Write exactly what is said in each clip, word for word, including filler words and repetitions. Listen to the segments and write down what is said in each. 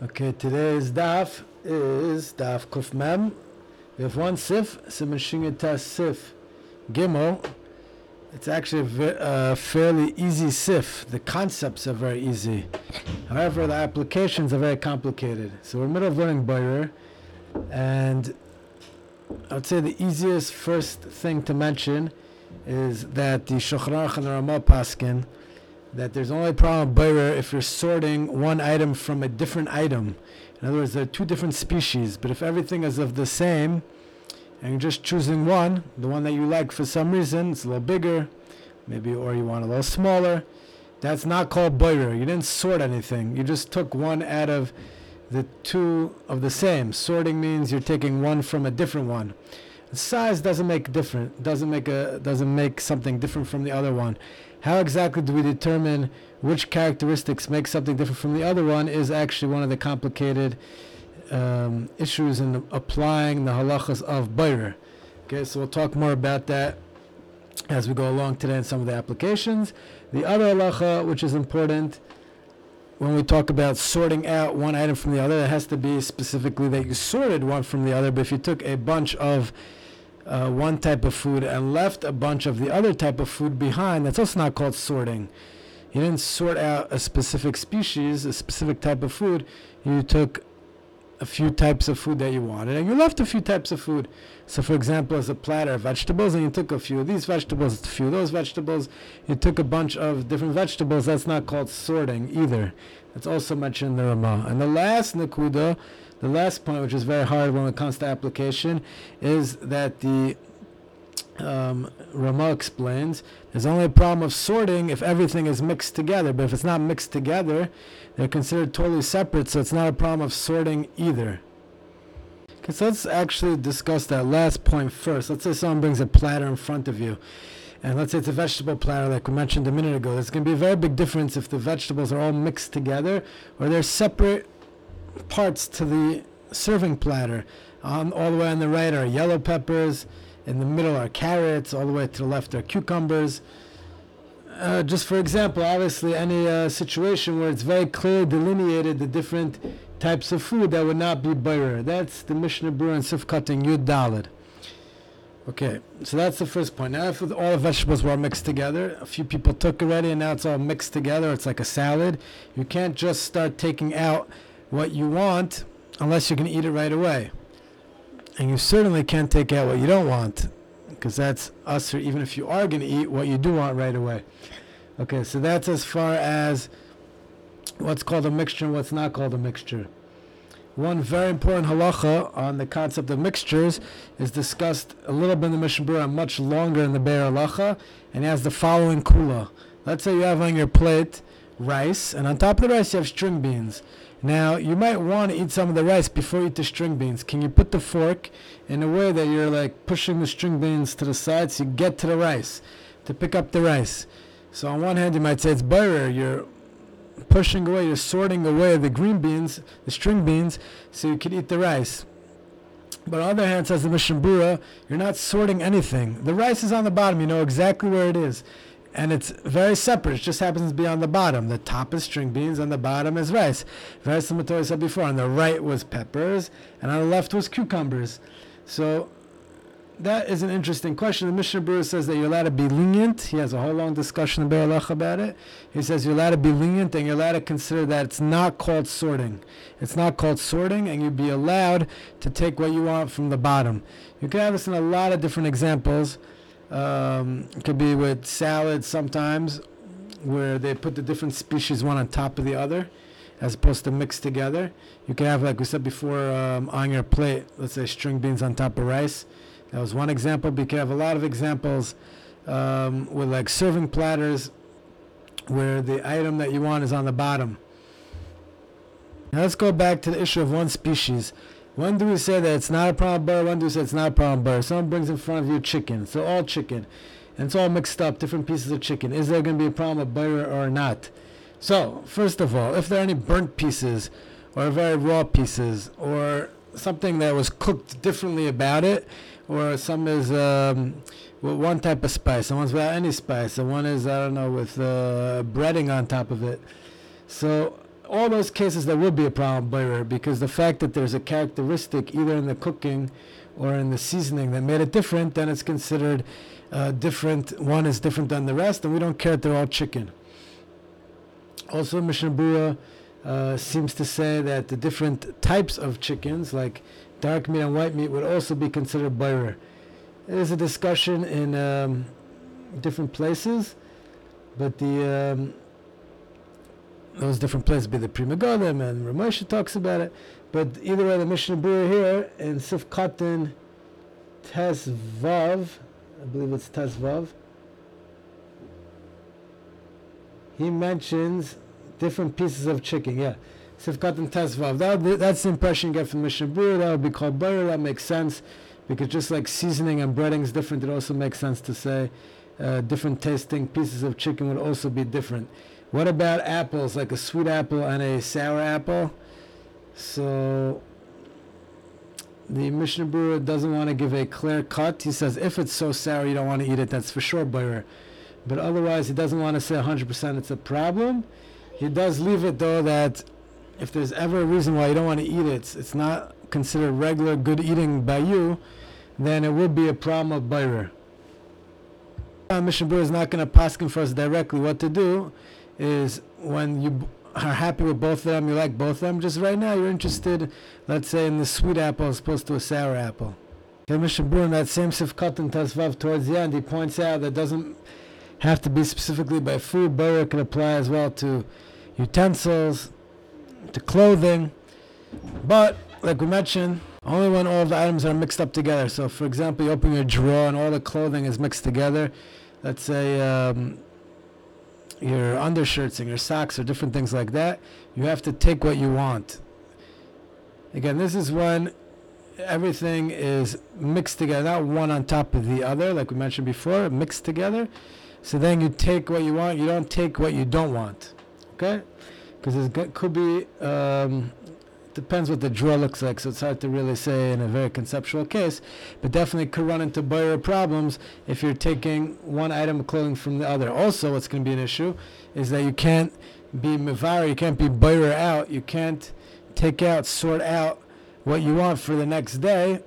Okay, today's daf is daf kuf mem. We have one sif, siman shingita sif gimel. It's actually a ve- uh, fairly easy sif. The concepts are very easy. However, the applications are very complicated. So we're in the middle of learning Boyer, and I'd say the easiest first thing to mention is that the Shulchan Aruch and the Ramah paskin that there's only a problem with Boyer if you're sorting one item from a different item. In other words, there are two different species, but if everything is of the same, and you're just choosing one, the one that you like for some reason, it's a little bigger, maybe, or you want a little smaller, that's not called Boyer. You didn't sort anything. You just took one out of the two of the same. Sorting means you're taking one from a different one. The size doesn't make different, doesn't make a doesn't make something different from the other one. How exactly do we determine which characteristics make something different from the other one is actually one of the complicated um, issues in the applying the halachas of Boyer. Okay, so we'll talk more about that as we go along today in some of the applications. The other halacha, which is important when we talk about sorting out one item from the other, it has to be specifically that you sorted one from the other, but if you took a bunch of Uh, one type of food and left a bunch of the other type of food behind, that's also not called sorting. You didn't sort out a specific species, a specific type of food. You took a few types of food that you wanted and you left a few types of food. So for example, as a platter of vegetables, and you took a few of these vegetables, a few of those vegetables, you took a bunch of different vegetables, that's not called sorting either. That's also mentioned in the Ramah. And the last nakuda, the last point, which is very hard when it comes to application, is that the um, Ramah explains there's only a problem of sorting if everything is mixed together. But if it's not mixed together, they're considered totally separate, so it's not a problem of sorting either. Okay, so let's actually discuss that last point first. Let's say someone brings a platter in front of you, and let's say it's a vegetable platter like we mentioned a minute ago. There's going to be a very big difference if the vegetables are all mixed together or they're separate parts to the serving platter. Um, all the way on the right are yellow peppers, in the middle are carrots, all the way to the left are cucumbers. Uh, just for example, obviously any uh, situation where it's very clearly delineated the different types of food, that would not be Boyer. That's the Mishnah Berurah and Sif Cutting Yud Daled. Okay, so that's the first point. Now if all the vegetables were mixed together, a few people took already and now it's all mixed together, it's like a salad, you can't just start taking out what you want unless you can eat it right away. And you certainly can't take out what you don't want, because that's us, or even if you are going to eat what you do want right away. Okay, so that's as far as what's called a mixture and what's not called a mixture. One very important halacha on the concept of mixtures is discussed a little bit in the Mishnah Berurah, much longer in the Be'er Halacha, and it has the following kula. Let's say you have on your plate rice, and on top of the rice you have string beans. Now, you might want to eat some of the rice before you eat the string beans. Can you put the fork in a way that you're like pushing the string beans to the side so you get to the rice, to pick up the rice? So on one hand you might say it's Boyer, you're pushing away, you're sorting away the green beans, the string beans, so you can eat the rice. But on the other hand, says the Mishnah Berurah, you're not sorting anything. The rice is on the bottom, you know exactly where it is. And it's very separate. It just happens to be on the bottom. The top is string beans, on the bottom is rice. Very similar to what I said before. On the right was peppers, and on the left was cucumbers. So that is an interesting question. The Mishnah Berurah says that you're allowed to be lenient. He has a whole long discussion in Be'er Halacha about it. He says you're allowed to be lenient, and you're allowed to consider that it's not called sorting. It's not called sorting, and you'd be allowed to take what you want from the bottom. You can have this in a lot of different examples. Um, it could be with salads sometimes, where they put the different species one on top of the other, as opposed to mixed together. You can have, like we said before, um, on your plate, let's say string beans on top of rice. That was one example, but you can have a lot of examples um, with like serving platters, where the item that you want is on the bottom. Now let's go back to the issue of one species. When do we say that it's not a problem Boyer? When do we say it's not a problem Boyer? Someone brings in front of you chicken. So all chicken. And it's all mixed up, different pieces of chicken. Is there going to be a problem with Boyer or not? So, first of all, if there are any burnt pieces or very raw pieces or something that was cooked differently about it, or some is um, with one type of spice and one's without any spice, and one is, I don't know, with uh, breading on top of it. So all those cases there will be a problem Bayer, because the fact that there's a characteristic either in the cooking or in the seasoning that made it different, then it's considered uh, different. One is different than the rest, and we don't care if they're all chicken. Also, Mishnah Berurah uh, seems to say that the different types of chickens, like dark meat and white meat, would also be considered Bayer. There's a discussion in um, different places, but the um, those different places be the Pri Megadim, and Ramosha talks about it. But either way, the Mishnah Berurah here in Sif Katan Tes Vav, I believe it's Tes Vav, he mentions different pieces of chicken. Yeah, Sif Katan Tes Vav. That would be, that's the impression you get from Mishnah Berurah. That would be called Bayer. That makes sense, because just like seasoning and breading is different, it also makes sense to say uh, different tasting pieces of chicken would also be different. What about apples, like a sweet apple and a sour apple? So the Mishnah Berurah doesn't want to give a clear cut. He says if it's so sour you don't want to eat it, that's for sure Bayer. But otherwise he doesn't want to say one hundred percent it's a problem. He does leave it though that if there's ever a reason why you don't want to eat it, it's, it's not considered regular good eating by you, then it would be a problem of Bayer. Uh, Mishnah Berurah is not going to paskin for us directly. What to do is when you are happy with both of them, you like both of them, just right now you're interested, let's say, in the sweet apple as opposed to a sour apple. Okay, Mishnah Berurah in that same Sif Katan Tes Vav towards the end, he points out that doesn't have to be specifically by food. Bayer can apply as well to utensils, to clothing, but like we mentioned, only when all of the items are mixed up together. So for example, you open your drawer and all the clothing is mixed together. Let's say um, your undershirts and your socks or different things like that, you have to take what you want. Again, this is when everything is mixed together, not one on top of the other, like we mentioned before, mixed together. So then you take what you want, you don't take what you don't want. Okay? Because it could be, um, depends what the drawer looks like, so it's hard to really say in a very conceptual case, but definitely could run into Bayer problems if you're taking one item of clothing from the other. Also, what's going to be an issue is that you can't be mevar, you can't be Bayer out, you can't take out, sort out what you want for the next day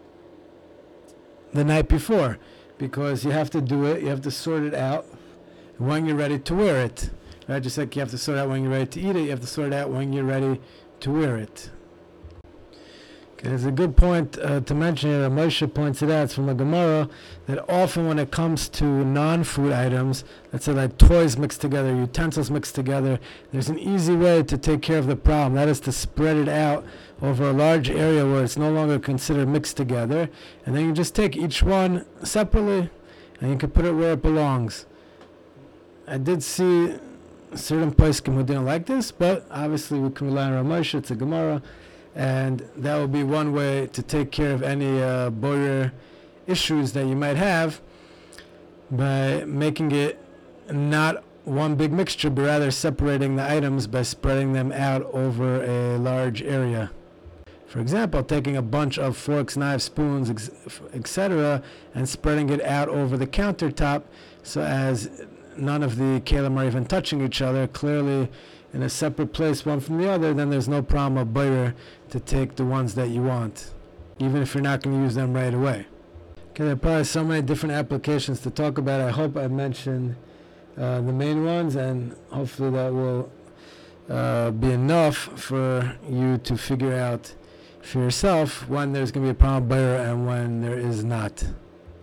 the night before, because you have to do it, you have to sort it out when you're ready to wear it. Right? Just like you have to sort out when you're ready to eat it, you have to sort it out when you're ready to wear it. Okay, there's a good point uh, to mention here. Moshe points it out. It's from the Gemara that often when it comes to non-food items, let's say like toys mixed together, utensils mixed together, there's an easy way to take care of the problem. That is to spread it out over a large area where it's no longer considered mixed together, and then you just take each one separately and you can put it where it belongs. I did see certain poskim who didn't like this, but obviously we can rely on Rav Moshe, it's a Gemara, and that will be one way to take care of any uh, Bayer issues that you might have by making it not one big mixture, but rather separating the items by spreading them out over a large area. For example, taking a bunch of forks, knives, spoons, et cetera, and spreading it out over the countertop so as none of the kalim are even touching each other, clearly in a separate place, one from the other, then there's no problem of Bayer to take the ones that you want, even if you're not going to use them right away. Okay, there are probably so many different applications to talk about. I hope I mentioned uh, the main ones, and hopefully that will uh, be enough for you to figure out for yourself when there's going to be a problem with Bayer and when there is not.